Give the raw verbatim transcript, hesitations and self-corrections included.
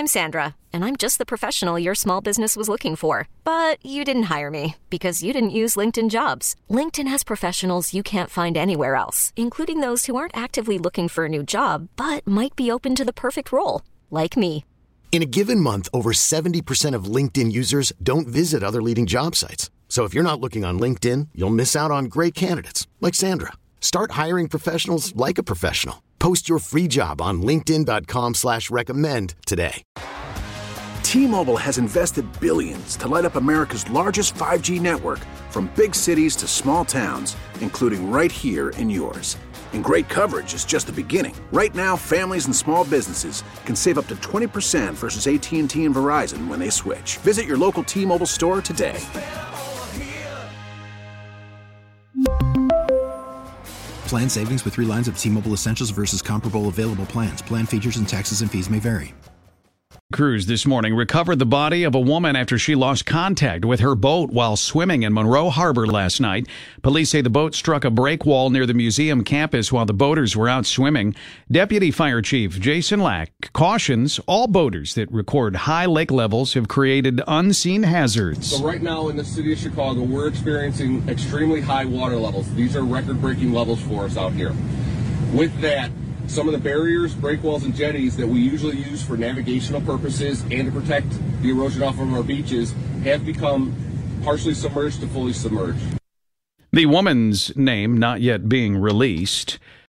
I'm Sandra, and I'm just the professional your small business was looking for. But you didn't hire me because you didn't use LinkedIn Jobs. LinkedIn has professionals you can't find anywhere else, including those who aren't actively looking for a new job, but might be open to the perfect role, like me. In a given month, over seventy percent of LinkedIn users don't visit other leading job sites. So if you're not looking on LinkedIn, you'll miss out on great candidates like Sandra. Start hiring professionals like a professional. Post your free job on linkedin dot com slash recommend today. T-Mobile has invested billions to light up America's largest five G network, from big cities to small towns, including right here in yours. And great coverage is just the beginning. Right now, families and small businesses can save up to twenty percent versus A T and T and Verizon when they switch. Visit your local T-Mobile store today. Plan savings with three lines of T-Mobile Essentials versus comparable available plans. Plan features and taxes and fees may vary. Crews this morning recovered the body of a woman after she lost contact with her boat while swimming in Monroe Harbor last night. Police say the boat struck a break wall near the museum campus while the boaters were out swimming. Deputy Fire Chief Jason Lack cautions all boaters that record high lake levels have created unseen hazards. So right now in the city of Chicago, we're experiencing extremely high water levels. These are record-breaking levels for us out here. With that, some of the barriers, breakwalls, and jetties that we usually use for navigational purposes and to protect the erosion off of our beaches have become partially submerged to fully submerged. The woman's name not yet being released.